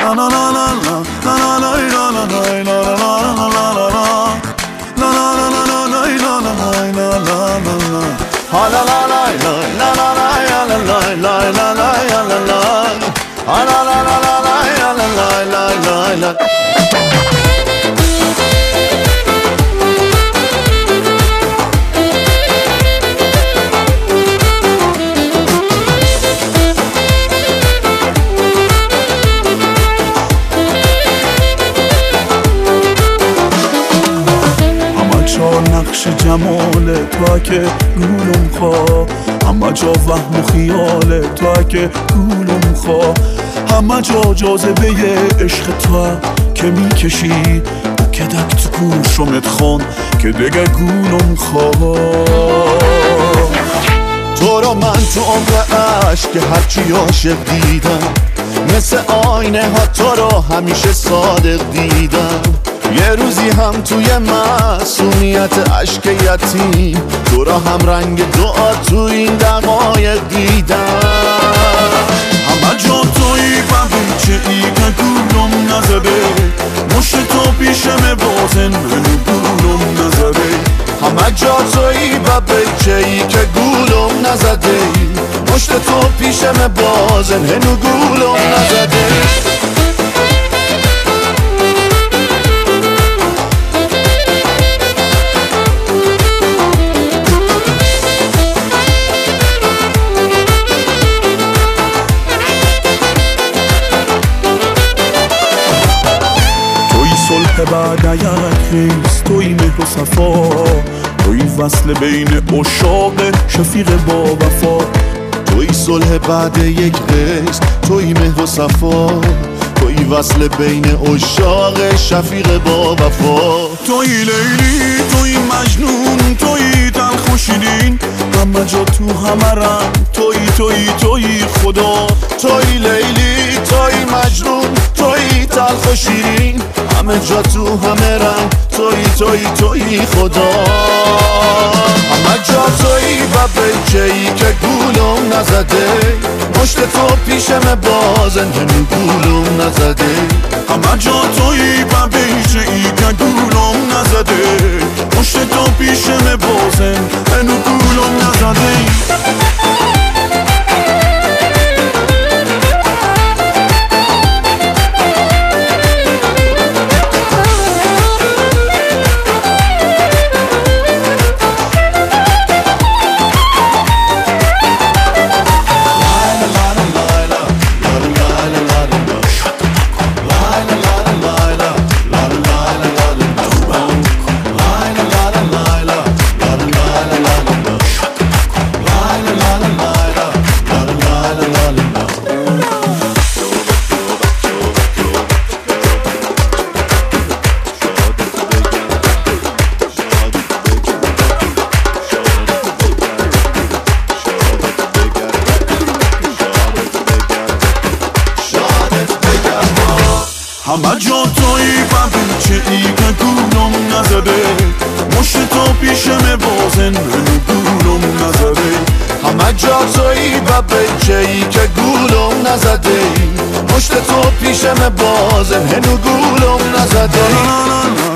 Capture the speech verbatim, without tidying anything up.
نقش جمال تو که گولم خواه، همه جا وهم و خیال تو که گولم خواه، همه جا جاذبه عشق تو که میکشی که دک تو گوشمت خون که دیگه گولم خواه. تو رو من تو عمر عشق که هرچی عاشق دیدم، مثل آینه ها تو رو همیشه صادق دیدم. یه روزی هم توی معصومیت عشق یتیم، تو را هم رنگ دعا تو این دقایق دیدم. همه جا تویی و بیچه ای که گولم نزده، مشت تو پیشم بازن هنو گولم نزده. همه جا تویی و بیچه ای که گولم نزده، مشت تو پیشم بازن هنو گولم نزده. بعد یک ریز توی مهر و صفا، توی وصل بین عشاق شفیق با وفا. توی صلح بعد یک ریز توی مهر و صفا، توی وصل بین عشاق شفیق با وفا. توی لیلی توی مجنون توی تلخ و شیرین، همه جا تو همه رنگ توی توی توی خدا. توی لیلی توی مجنون توی تلخ و شیرین، همه جا تو همه رنگ توی توی توی خدا. همه جا توی و بیچه ای که گولم نزده، مشت تو پیشم بازن هنو گولم نزده. همه جا توی و بیچه ای که گولم نزده، مشت تو پیشم بازن هنو گولم نزده. همه جا توی و بیچه ای که گولم نزده، مشت تو پیشم بازن هنو گولم نزده. همه جا توی و بیچه ای که گولم نزده، مشت تو پیشم بازن هنو گولم نزده.